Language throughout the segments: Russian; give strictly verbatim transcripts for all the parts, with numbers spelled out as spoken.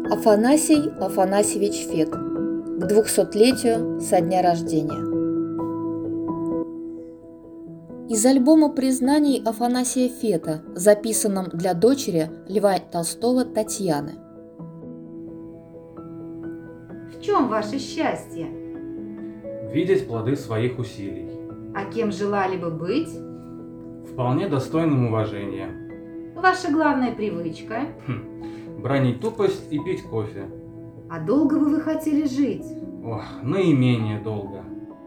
Афанасий Афанасьевич Фет. К двухсотлетию со дня рождения. Из альбома признаний Афанасия Фета, записанном для дочери Льва Толстого Татьяны. В чем ваше счастье? Видеть плоды своих усилий. А кем желали бы быть? Вполне достойным уважения. Ваша главная привычка? Хм, бранить тупость и пить кофе. А долго бы вы хотели жить? Ох, наименее долго.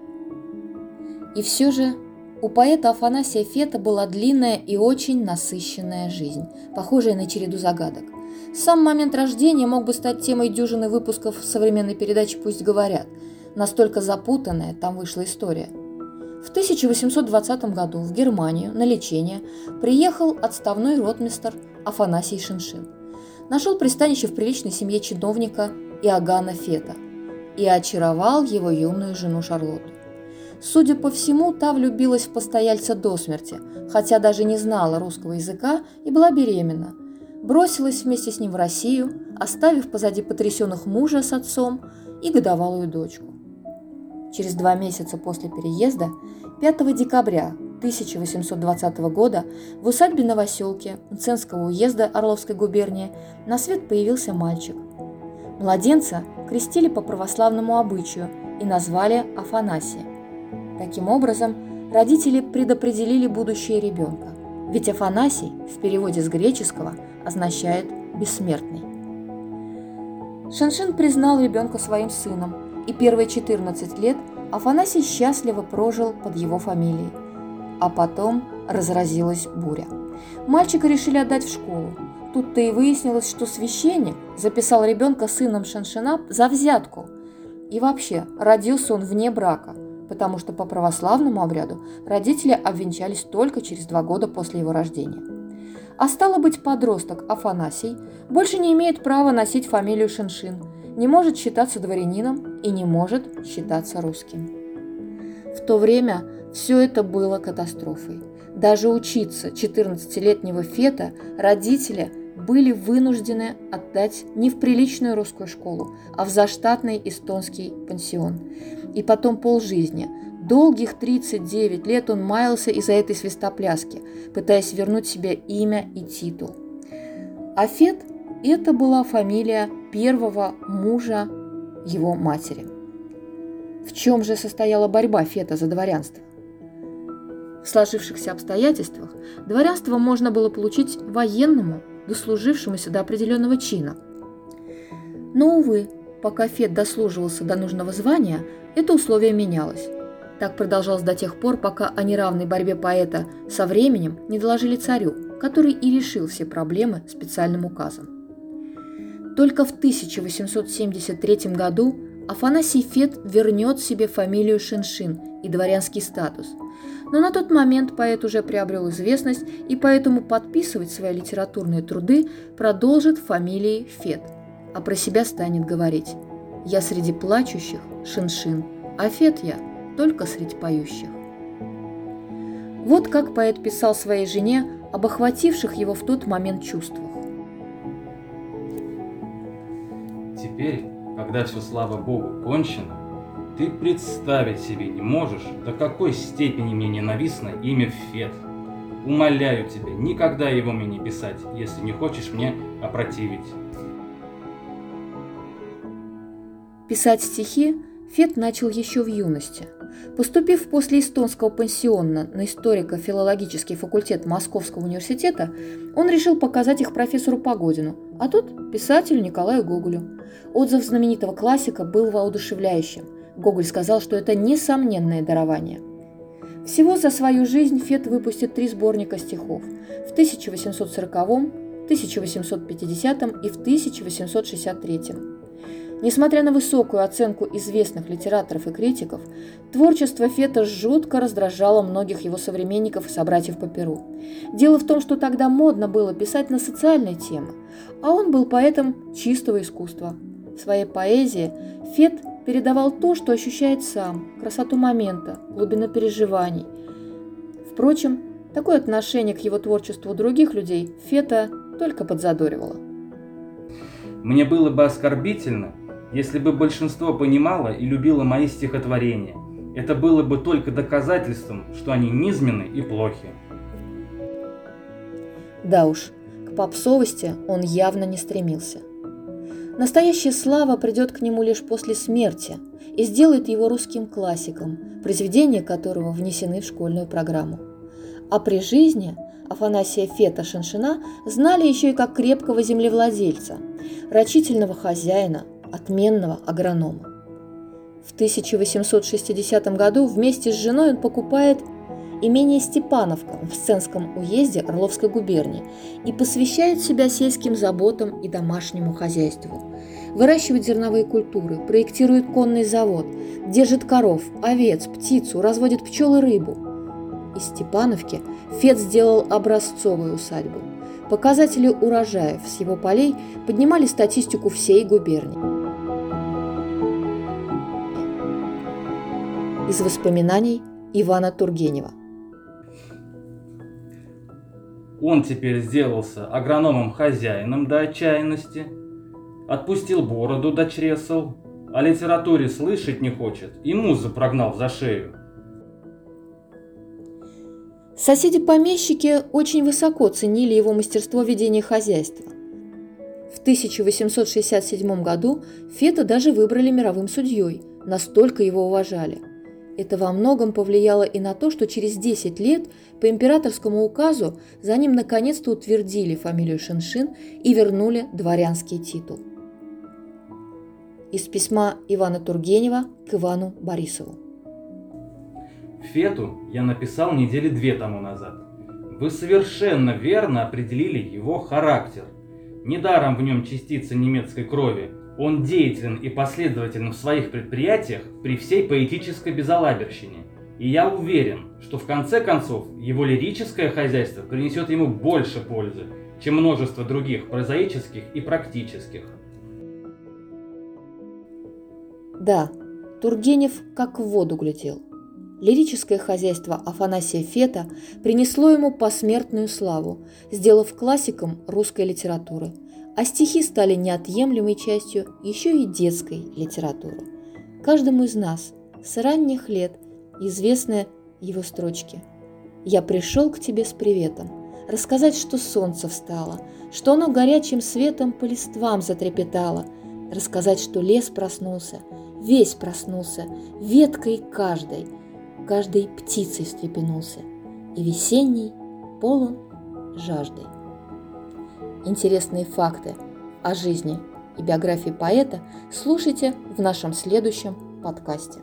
И все же у поэта Афанасия Фета была длинная и очень насыщенная жизнь, похожая на череду загадок. Сам момент рождения мог бы стать темой дюжины выпусков современной передачи «Пусть говорят». Настолько запутанная там вышла история. В тысяча восемьсот двадцатом году в Германию на лечение приехал отставной ротмистр Афанасий Шиншин. Нашел пристанище в приличной семье чиновника Иоганна Фета и очаровал его юную жену Шарлотту. Судя по всему, та влюбилась в постояльца до смерти, хотя даже не знала русского языка и была беременна. Бросилась вместе с ним в Россию, оставив позади потрясенных мужа с отцом и годовалую дочку. Через два месяца после переезда, пятого декабря тысяча восемьсот двадцатого года, в усадьбе Новоселки Мценского уезда Орловской губернии на свет появился мальчик. Младенца крестили по православному обычаю и назвали Афанасием. Таким образом, родители предопределили будущее ребенка, ведь Афанасий в переводе с греческого означает «бессмертный». Шиншин признал ребенка своим сыном, и первые четырнадцать лет Афанасий счастливо прожил под его фамилией. А потом разразилась буря. Мальчика решили отдать в школу. Тут-то и выяснилось, что священник записал ребенка сыном Шиншина за взятку. И вообще, родился он вне брака, потому что по православному обряду родители обвенчались только через два года после его рождения. А стало быть, подросток Афанасий больше не имеет права носить фамилию Шиншин, не может считаться дворянином и не может считаться русским. В то время все это было катастрофой. Даже учиться четырнадцатилетнего Фета родители были вынуждены отдать не в приличную русскую школу, а в заштатный эстонский пансион. И потом полжизни, долгих тридцать девять лет он маялся из-за этой свистопляски, пытаясь вернуть себе имя и титул. А Фет – это была фамилия первого мужа его матери. В чем же состояла борьба Фета за дворянство? В сложившихся обстоятельствах дворянство можно было получить военному, дослужившемуся до определенного чина. Но, увы, пока Фет дослуживался до нужного звания, это условие менялось. Так продолжалось до тех пор, пока о неравной борьбе поэта со временем не доложили царю, который и решил все проблемы специальным указом. Только в тысяча восемьсот семьдесят третьем году Афанасий Фет вернет себе фамилию Шиншин и дворянский статус. Но на тот момент поэт уже приобрел известность и поэтому подписывать свои литературные труды продолжит фамилией Фет, а про себя станет говорить: «Я среди плачущих Шиншин, а Фет я только среди поющих». Вот как поэт писал своей жене об охвативших его в тот момент чувствах. Теперь, когда все, слава Богу, кончено, ты представить себе не можешь, до какой степени мне ненавистно имя Фет. Умоляю тебя, никогда его мне не писать, если не хочешь мне опротивить. Писать стихи Фет начал еще в юности. Поступив после эстонского пансиона на историко-филологический факультет Московского университета, он решил показать их профессору Погодину, а тот – писателю Николаю Гоголю. Отзыв знаменитого классика был воодушевляющим. Гоголь сказал, что это несомненное дарование. Всего за свою жизнь Фет выпустит три сборника стихов в тысяча восемьсот сороковом, тысяча восемьсот пятидесятом и в тысяча восемьсот шестьдесят третьем. Несмотря на высокую оценку известных литераторов и критиков, творчество Фета жутко раздражало многих его современников и собратьев по перу. Дело в том, что тогда модно было писать на социальные темы, а он был поэтом чистого искусства. В своей поэзии Фет передавал то, что ощущает сам, красоту момента, глубину переживаний. Впрочем, такое отношение к его творчеству других людей Фета только подзадоривало. Мне было бы оскорбительно, если бы большинство понимало и любило мои стихотворения. Это было бы только доказательством, что они низменны и плохи. Да уж, к попсовости он явно не стремился. Настоящая слава придет к нему лишь после смерти и сделает его русским классиком, произведения которого внесены в школьную программу. А при жизни Афанасия Фета Шиншина знали еще и как крепкого землевладельца, рачительного хозяина, отменного агронома. В тысяча восемьсот шестидесятом году вместе с женой он покупает имение Степановка в Сценском уезде Орловской губернии и посвящает себя сельским заботам и домашнему хозяйству. Выращивает зерновые культуры, проектирует конный завод, держит коров, овец, птицу, разводит пчел и рыбу. Из Степановки Фет сделал образцовую усадьбу. Показатели урожаев с его полей поднимали статистику всей губернии. Из воспоминаний Ивана Тургенева. Он теперь сделался агрономом-хозяином до отчаянности, отпустил бороду до чресел, о литературе слышать не хочет и музу прогнал за шею. Соседи-помещики очень высоко ценили его мастерство ведения хозяйства. В тысяча восемьсот шестьдесят седьмом году Фета даже выбрали мировым судьей, настолько его уважали. Это во многом повлияло и на то, что через десять лет по императорскому указу за ним наконец-то утвердили фамилию Шиншин и вернули дворянский титул. Из письма Ивана Тургенева к Ивану Борисову. Фету я написал недели две тому назад. Вы совершенно верно определили его характер. Недаром в нем частица немецкой крови. Он деятелен и последователен в своих предприятиях при всей поэтической безалаберщине. И я уверен, что в конце концов его лирическое хозяйство принесет ему больше пользы, чем множество других прозаических и практических. Да, Тургенев как в воду глядел. Лирическое хозяйство Афанасия Фета принесло ему посмертную славу, сделав классиком русской литературы, а стихи стали неотъемлемой частью еще и детской литературы. Каждому из нас с ранних лет известны его строчки. «Я пришел к тебе с приветом, рассказать, что солнце встало, что оно горячим светом по листвам затрепетало, рассказать, что лес проснулся, весь проснулся, веткой каждой, каждой птицей встрепенулся, и весенний полон жаждой». Интересные факты о жизни и биографии поэта слушайте в нашем следующем подкасте.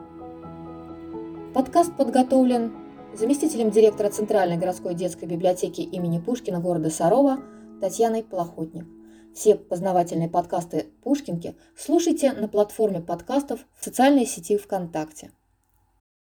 Подкаст подготовлен заместителем директора Центральной городской детской библиотеки имени Пушкина города Сарова Татьяной Плохотник. Все познавательные подкасты Пушкинки слушайте на платформе подкастов в социальной сети ВКонтакте.